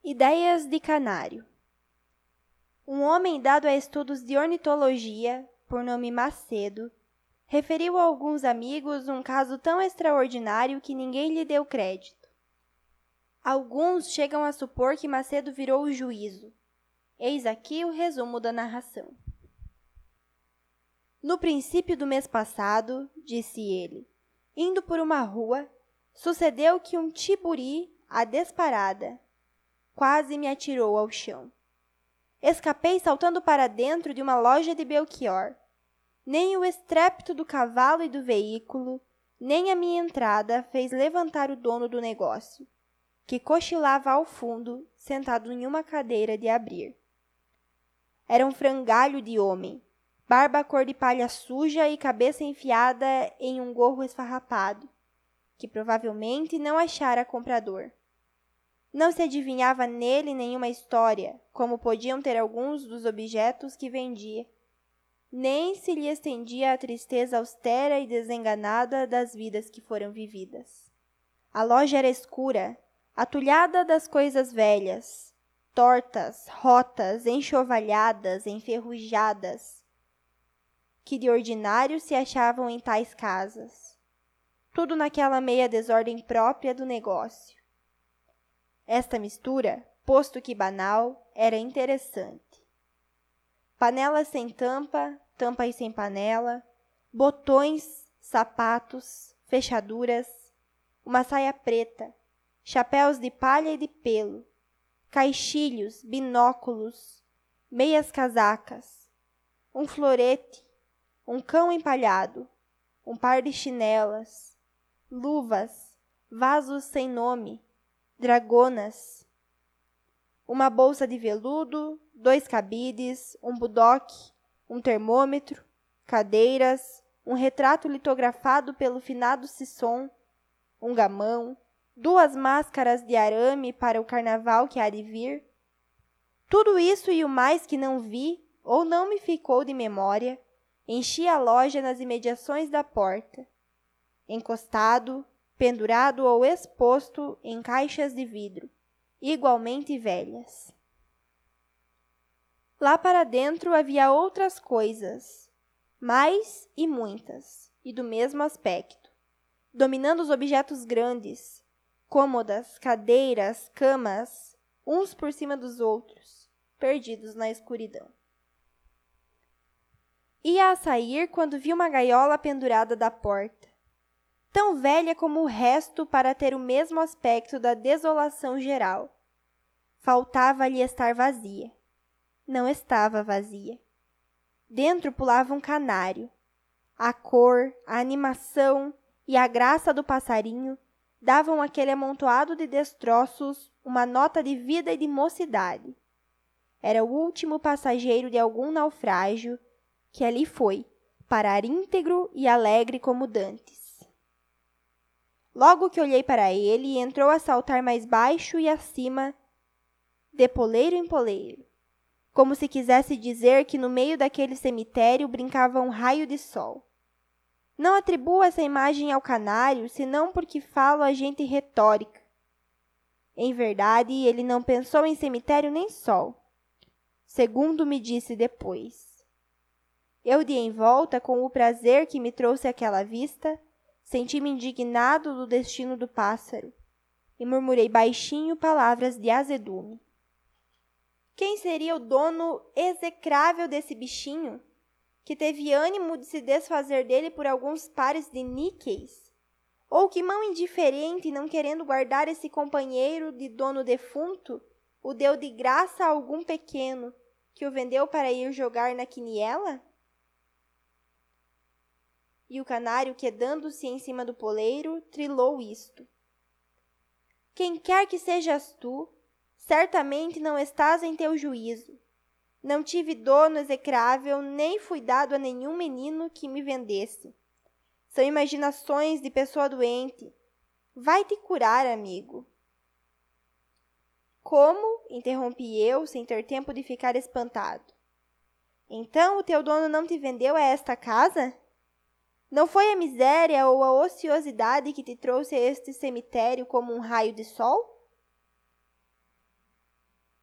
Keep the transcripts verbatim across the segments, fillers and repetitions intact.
Ideias de canário. Um homem dado a estudos de ornitologia, por nome Macedo, referiu a alguns amigos um caso tão extraordinário que ninguém lhe deu crédito. Alguns chegam a supor que Macedo virou o juízo. Eis aqui o resumo da narração. No princípio do mês passado, disse ele, indo por uma rua, sucedeu que um tiburi, à desparada, quase me atirou ao chão. Escapei saltando para dentro de uma loja de Belchior. Nem o estrépito do cavalo e do veículo, nem a minha entrada fez levantar o dono do negócio, que cochilava ao fundo, sentado em uma cadeira de abrir. Era um frangalho de homem, barba cor de palha suja e cabeça enfiada em um gorro esfarrapado, que provavelmente não achara comprador. Não se adivinhava nele nenhuma história, como podiam ter alguns dos objetos que vendia. Nem se lhe estendia a tristeza austera e desenganada das vidas que foram vividas. A loja era escura, atulhada das coisas velhas, tortas, rotas, enxovalhadas, enferrujadas, que de ordinário se achavam em tais casas. Tudo naquela meia desordem própria do negócio. Esta mistura, posto que banal, era interessante. Panelas sem tampa, tampas sem panela, botões, sapatos, fechaduras, uma saia preta, chapéus de palha e de pelo, caixilhos, binóculos, meias casacas, um florete, um cão empalhado, um par de chinelas, luvas, vasos sem nome, dragonas, uma bolsa de veludo, dois cabides, um budoque, um termômetro, cadeiras, um retrato litografado pelo finado Sisson, um gamão, duas máscaras de arame para o carnaval que há de vir. Tudo isso e o mais que não vi ou não me ficou de memória, enchia a loja nas imediações da porta, encostado, pendurado ou exposto em caixas de vidro, igualmente velhas. Lá para dentro havia outras coisas, mais e muitas, e do mesmo aspecto, dominando os objetos grandes, cômodas, cadeiras, camas, uns por cima dos outros, perdidos na escuridão. Ia a sair quando vi uma gaiola pendurada da porta, tão velha como o resto para ter o mesmo aspecto da desolação geral. Faltava-lhe estar vazia. Não estava vazia. Dentro pulava um canário. A cor, a animação e a graça do passarinho davam àquele amontoado de destroços uma nota de vida e de mocidade. Era o último passageiro de algum naufrágio que ali foi, parar íntegro e alegre como dantes. Logo que olhei para ele, entrou a saltar mais baixo e acima, de poleiro em poleiro, como se quisesse dizer que no meio daquele cemitério brincava um raio de sol. Não atribuo essa imagem ao canário, senão porque falo a gente retórica. Em verdade, ele não pensou em cemitério nem sol, segundo me disse depois. Eu de em volta, com o prazer que me trouxe aquela vista, senti-me indignado do destino do pássaro e murmurei baixinho palavras de azedume. Quem seria o dono execrável desse bichinho, que teve ânimo de se desfazer dele por alguns pares de níqueis? Ou que mão indiferente, não querendo guardar esse companheiro de dono defunto, o deu de graça a algum pequeno, que o vendeu para ir jogar na quiniela? E o canário, quedando-se em cima do poleiro, trilou isto. Quem quer que sejas tu, certamente não estás em teu juízo. Não tive dono execrável, nem fui dado a nenhum menino que me vendesse. São imaginações de pessoa doente. Vai te curar, amigo. Como? Interrompi eu, sem ter tempo de ficar espantado. Então o teu dono não te vendeu a esta casa? Não foi a miséria ou a ociosidade que te trouxe a este cemitério como um raio de sol?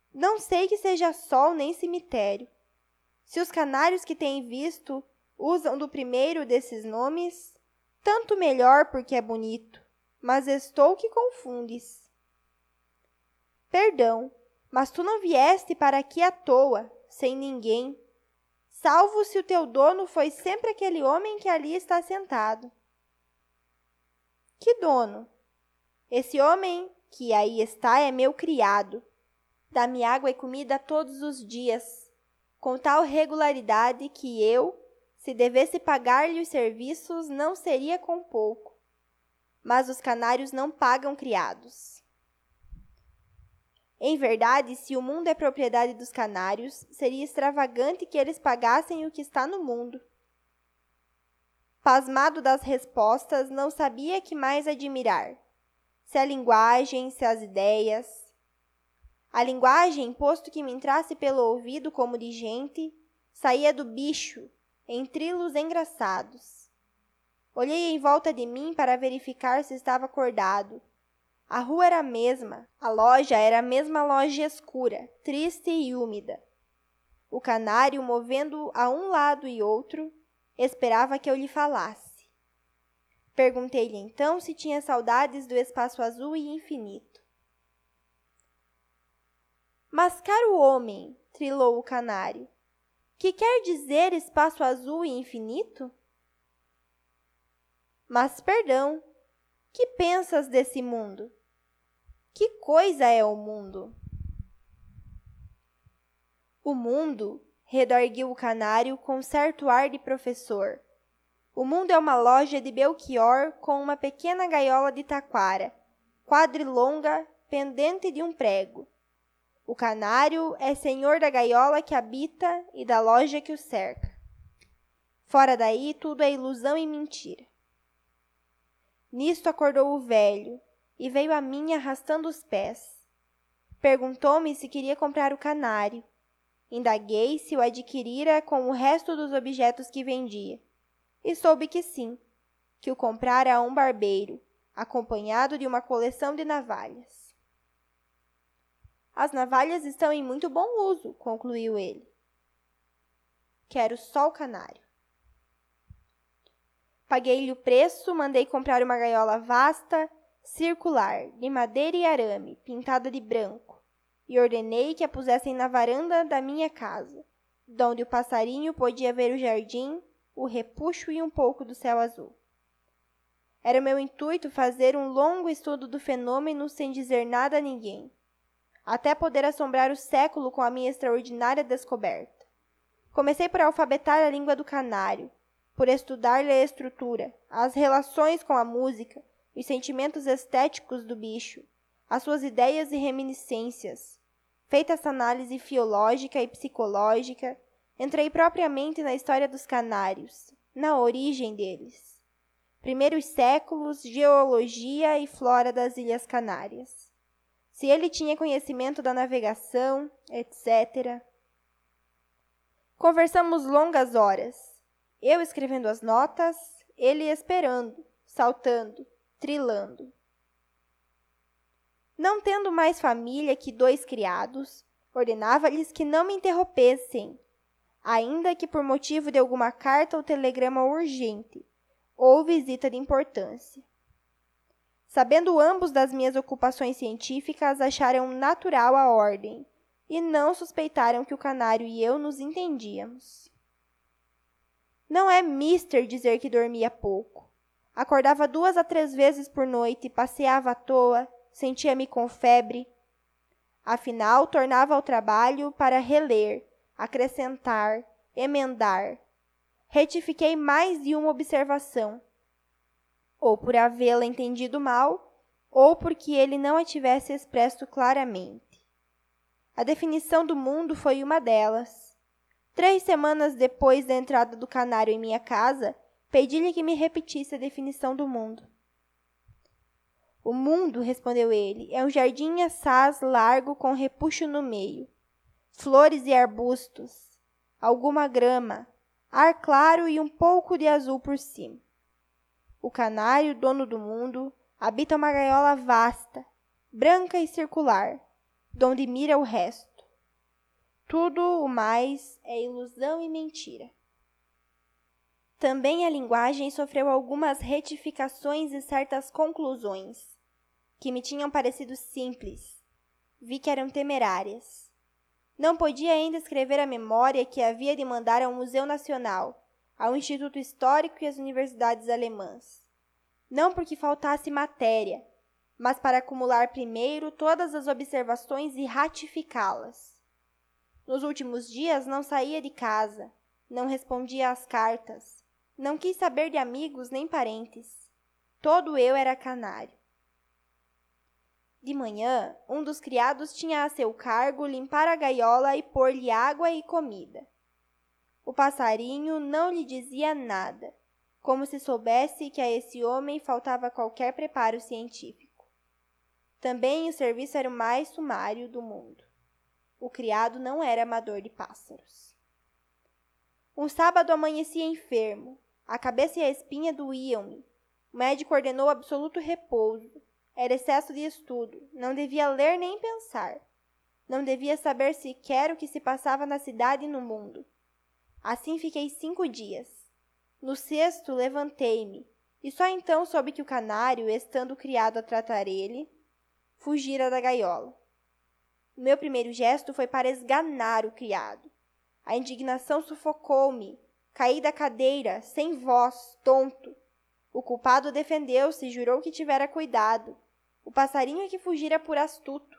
Não sei que seja sol nem cemitério. Se os canários que tem visto usam do primeiro desses nomes, tanto melhor porque é bonito, mas estou que confundes. Perdão, mas tu não vieste para aqui à toa, sem ninguém, salvo se o teu dono foi sempre aquele homem que ali está sentado. Que dono? Esse homem que aí está é meu criado. Dá-me água e comida todos os dias, com tal regularidade que eu, se devesse pagar-lhe os serviços, não seria com pouco. Mas os canários não pagam criados. Em verdade, se o mundo é propriedade dos canários, seria extravagante que eles pagassem o que está no mundo. Pasmado das respostas, não sabia que mais admirar. Se a linguagem, se as ideias. A linguagem, posto que me entrasse pelo ouvido como de gente, saía do bicho, em trilos engraçados. Olhei em volta de mim para verificar se estava acordado. A rua era a mesma, a loja era a mesma loja escura, triste e úmida. O canário, movendo a um lado e outro, esperava que eu lhe falasse. Perguntei-lhe então se tinha saudades do espaço azul e infinito. Mas, caro homem, trilou o canário, que quer dizer espaço azul e infinito? Mas, perdão, que pensas desse mundo? Que coisa é o mundo? O mundo, redarguiu o canário com certo ar de professor. O mundo é uma loja de Belchior com uma pequena gaiola de taquara, quadrilonga, pendente de um prego. O canário é senhor da gaiola que habita e da loja que o cerca. Fora daí, tudo é ilusão e mentira. Nisto acordou o velho e veio a mim arrastando os pés. Perguntou-me se queria comprar o canário. Indaguei se o adquirira com o resto dos objetos que vendia. E soube que sim, que o comprara a um barbeiro, acompanhado de uma coleção de navalhas. As navalhas estão em muito bom uso, concluiu ele. Quero só o canário. Paguei-lhe o preço, mandei comprar uma gaiola vasta, circular, de madeira e arame, pintada de branco, e ordenei que a pusessem na varanda da minha casa, donde o passarinho podia ver o jardim, o repuxo e um pouco do céu azul. Era meu intuito fazer um longo estudo do fenômeno sem dizer nada a ninguém, até poder assombrar o século com a minha extraordinária descoberta. Comecei por alfabetar a língua do canário, por estudar-lhe a estrutura, as relações com a música, os sentimentos estéticos do bicho, as suas ideias e reminiscências. Feita essa análise filológica e psicológica, entrei propriamente na história dos canários, na origem deles. Primeiros séculos, geologia e flora das Ilhas Canárias. Se ele tinha conhecimento da navegação, etcétera. Conversamos longas horas, eu escrevendo as notas, ele esperando, saltando, trilando. Não tendo mais família que dois criados, ordenava-lhes que não me interrompessem, ainda que por motivo de alguma carta ou telegrama urgente, ou visita de importância. Sabendo ambos das minhas ocupações científicas, acharam natural a ordem e não suspeitaram que o canário e eu nos entendíamos. Não é mister dizer que dormia pouco. Acordava duas a três vezes por noite, passeava à toa, sentia-me com febre. Afinal, tornava ao trabalho para reler, acrescentar, emendar. Retifiquei mais de uma observação, ou por havê-la entendido mal, ou porque ele não a tivesse expresso claramente. A definição do mundo foi uma delas. Três semanas depois da entrada do canário em minha casa, pedi-lhe que me repetisse a definição do mundo. O mundo, respondeu ele, é um jardim assaz largo com repuxo no meio, flores e arbustos, alguma grama, ar claro e um pouco de azul por cima. O canário, dono do mundo, habita uma gaiola vasta, branca e circular, donde mira o resto. Tudo o mais é ilusão e mentira. Também a linguagem sofreu algumas retificações e certas conclusões, que me tinham parecido simples. Vi que eram temerárias. Não podia ainda escrever a memória que havia de mandar ao Museu Nacional, ao Instituto Histórico e às universidades alemãs. Não porque faltasse matéria, mas para acumular primeiro todas as observações e ratificá-las. Nos últimos dias não saía de casa, não respondia às cartas, não quis saber de amigos nem parentes. Todo eu era canário. De manhã, um dos criados tinha a seu cargo limpar a gaiola e pôr-lhe água e comida. O passarinho não lhe dizia nada, como se soubesse que a esse homem faltava qualquer preparo científico. Também o serviço era o mais sumário do mundo. O criado não era amador de pássaros. Um sábado amanhecia enfermo. A cabeça e a espinha doíam-me. O médico ordenou absoluto repouso. Era excesso de estudo. Não devia ler nem pensar. Não devia saber sequer o que se passava na cidade e no mundo. Assim fiquei cinco dias. No sexto, levantei-me, e só então soube que o canário, estando o criado a tratar ele, fugira da gaiola. O meu primeiro gesto foi para esganar o criado. A indignação sufocou-me. Caí da cadeira, sem voz, tonto. O culpado defendeu-se e jurou que tivera cuidado. O passarinho é que fugira por astuto.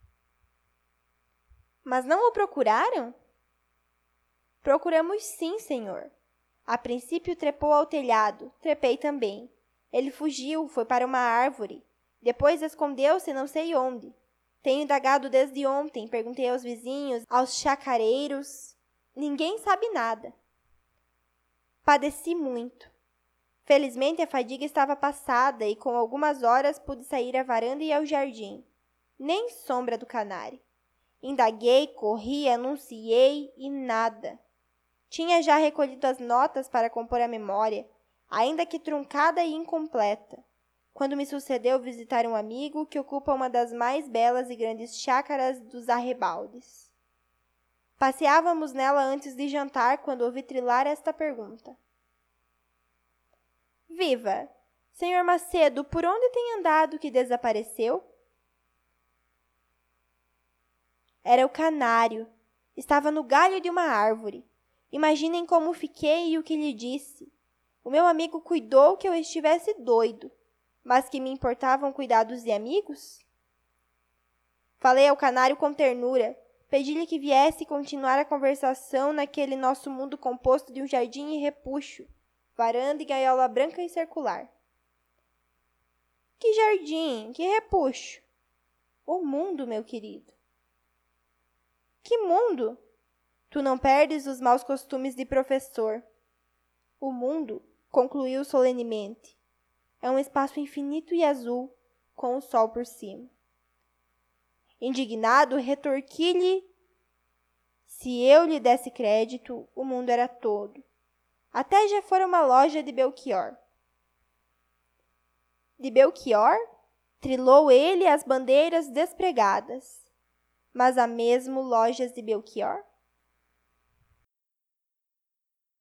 Mas não o procuraram? Procuramos sim, senhor. A princípio trepou ao telhado, trepei também. Ele fugiu, foi para uma árvore. Depois escondeu-se não sei onde. Tenho indagado desde ontem, perguntei aos vizinhos, aos chacareiros. Ninguém sabe nada. Padeci muito. Felizmente a fadiga estava passada e com algumas horas pude sair à varanda e ao jardim. Nem sombra do canário. Indaguei, corri, anunciei e nada. Tinha já recolhido as notas para compor a memória, ainda que truncada e incompleta, quando me sucedeu visitar um amigo que ocupa uma das mais belas e grandes chácaras dos arrebaldes. Passeávamos nela antes de jantar quando ouvi trilar esta pergunta. Viva! Senhor Macedo, por onde tem andado que desapareceu? Era o canário. Estava no galho de uma árvore. Imaginem como fiquei e o que lhe disse. O meu amigo cuidou que eu estivesse doido, mas que me importavam cuidados de amigos? Falei ao canário com ternura. Pedi-lhe que viesse continuar a conversação naquele nosso mundo composto de um jardim e repuxo, varanda e gaiola branca e circular. Que jardim, que repuxo? O mundo, meu querido. Que mundo? Tu não perdes os maus costumes de professor. O mundo, concluiu solenemente, é um espaço infinito e azul, com o sol por cima. Indignado, retorqui-lhe. Se eu lhe desse crédito, o mundo era todo. Até já fora uma loja de Belchior. De Belchior? Trilou ele as bandeiras despregadas. Mas há mesmo lojas de Belchior?